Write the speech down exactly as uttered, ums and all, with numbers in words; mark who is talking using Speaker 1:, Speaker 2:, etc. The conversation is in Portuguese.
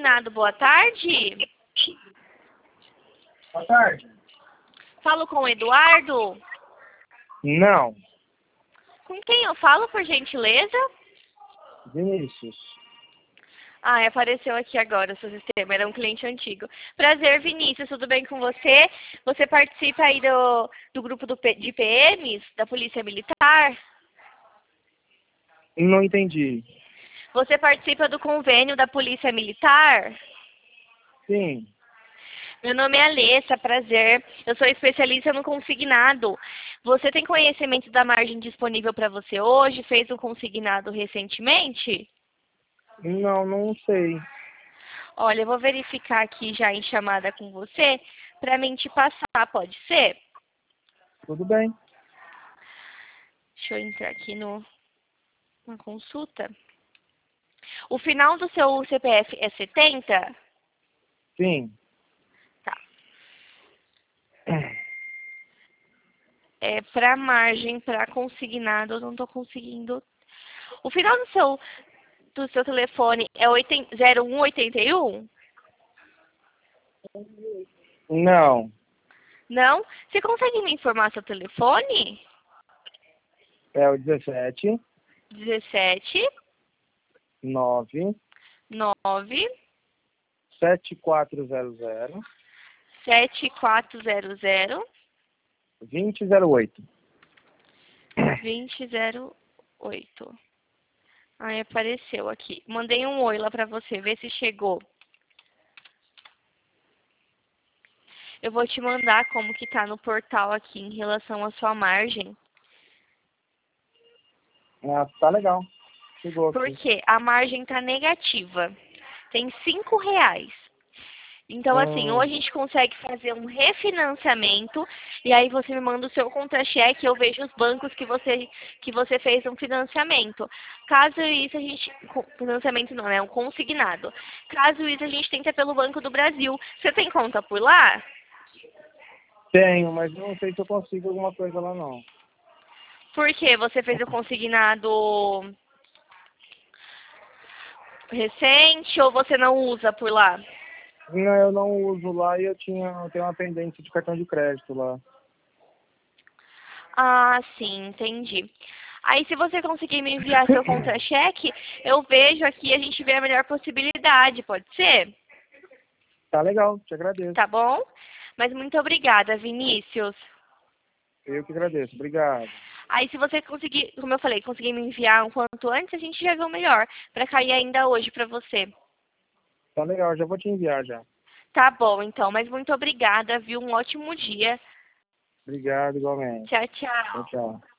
Speaker 1: consignado, boa tarde.
Speaker 2: Boa tarde.
Speaker 1: Falo com o Eduardo?
Speaker 2: Não.
Speaker 1: Com quem eu falo, por gentileza?
Speaker 2: Vinícius.
Speaker 1: Ah, apareceu aqui agora o seu sistema, era um cliente antigo. Prazer, Vinícius, tudo bem com você? Você participa aí do, do grupo do, P- de P Ms, da Polícia Militar?
Speaker 2: Não entendi.
Speaker 1: Você participa do convênio da Polícia Militar?
Speaker 2: Sim.
Speaker 1: Meu nome é Alessa, prazer. Eu sou especialista no consignado. Você tem conhecimento da margem disponível para você hoje? Fez um consignado recentemente?
Speaker 2: Não, não sei.
Speaker 1: Olha, eu vou verificar aqui já em chamada com você para mim te passar, pode ser?
Speaker 2: Tudo bem.
Speaker 1: Deixa eu entrar aqui no, na consulta. O final do seu C P F é setenta?
Speaker 2: Sim.
Speaker 1: Tá. É, para margem, para consignado, eu não estou conseguindo. O final do seu, do seu telefone é zero um oitenta e um?
Speaker 2: Não.
Speaker 1: Não? Você consegue me informar seu telefone?
Speaker 2: É o dezessete,
Speaker 1: dezessete,
Speaker 2: nove,
Speaker 1: nove,
Speaker 2: sete quatro zero zero,
Speaker 1: sete quatro zero zero,
Speaker 2: vinte zero oito.
Speaker 1: vinte zero oito. Aí apareceu aqui. Mandei um oi lá pra você, ver se chegou. Eu vou te mandar como que tá no portal aqui em relação à sua margem.
Speaker 2: Ah, tá legal. Chegou aqui.
Speaker 1: Porque a margem tá negativa. Tem cinco reais. Então, assim, ou
Speaker 2: Hum,
Speaker 1: a gente consegue fazer um refinanciamento, e aí você me manda o seu contra-cheque, eu vejo os bancos que você, que você fez um financiamento. Caso isso, a gente... co- Financiamento não, é um consignado. Caso isso, a gente tenta pelo Banco do Brasil. Você tem conta por lá?
Speaker 2: tenho, mas não sei se eu consigo alguma coisa lá não.
Speaker 1: Por que você fez o consignado recente ou você não usa por lá?
Speaker 2: Não, eu não uso lá e eu tinha, eu tenho uma pendência de cartão de crédito lá.
Speaker 1: Ah, sim, entendi. Aí, se você conseguir me enviar seu contra-cheque, eu vejo aqui e a gente vê a melhor possibilidade, pode ser?
Speaker 2: Tá legal, te agradeço.
Speaker 1: Tá bom? Mas muito obrigada, Vinícius.
Speaker 2: Eu que agradeço. Obrigado.
Speaker 1: Aí, se você conseguir, como eu falei, conseguir me enviar um quanto antes, a gente já vê o melhor, para cair ainda hoje para você.
Speaker 2: Tá legal, já vou te enviar já.
Speaker 1: Tá bom, então. Mas muito obrigada, viu? Um ótimo dia.
Speaker 2: Obrigado igualmente.
Speaker 1: Tchau,
Speaker 2: Tchau,
Speaker 1: tchau.
Speaker 2: tchau.